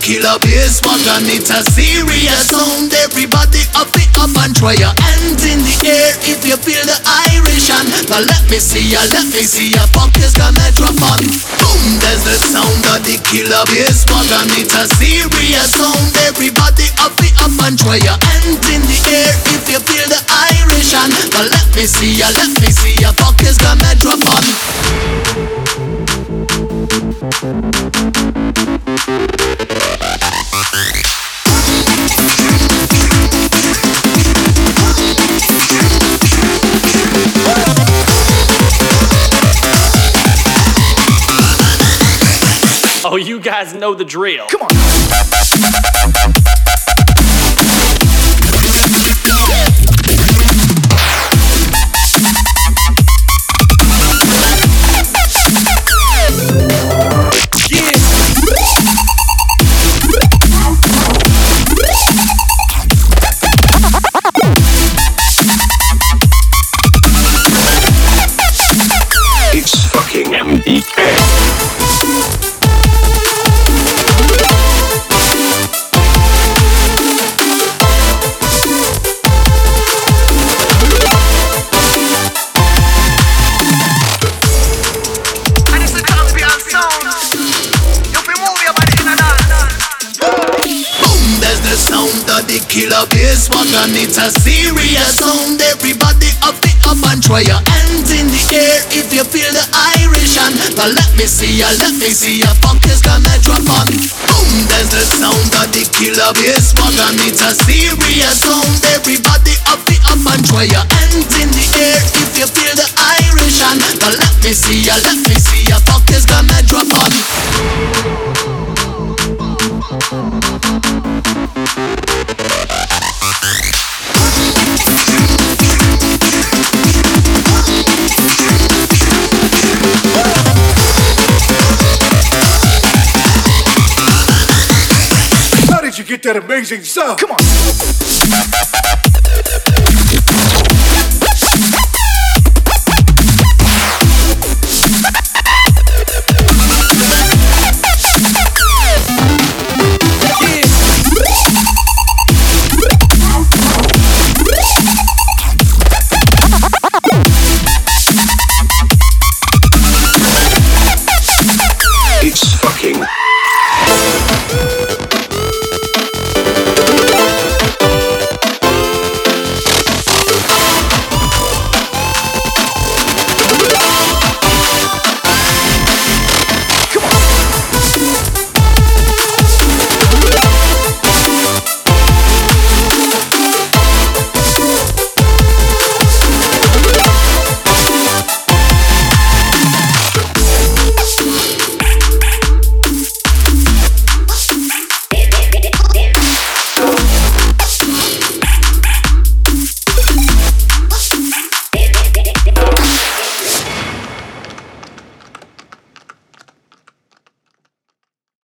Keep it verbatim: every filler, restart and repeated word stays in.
killer bass wagon, it's a serious sound. Everybody up it up and try your hands in the air if you feel the Irish. And now let me see ya, let me see ya, pockets gonna drop on. Boom, there's the sound of the killer bass wagon, it's a serious sound. Everybody up it up and try your hands in the air if you feel the Irish. And now let me see ya, let me see ya, pockets gonna drop on. Oh, you guys know the drill. Come on. It's fucking M D K. Killer bass wagon, it's a serious sound. Everybody up it up and try your hands in the air if you feel the Irish. And now let me see ya, let me see ya, pockets gonna drop on. Boom, there's the sound of the killer bass wagon, it's a serious sound. Everybody up it up and try your hands in the air if you feel the Irish. And now let me see ya, let me see ya, pockets gonna drop on. How did you get that amazing sound? Come on.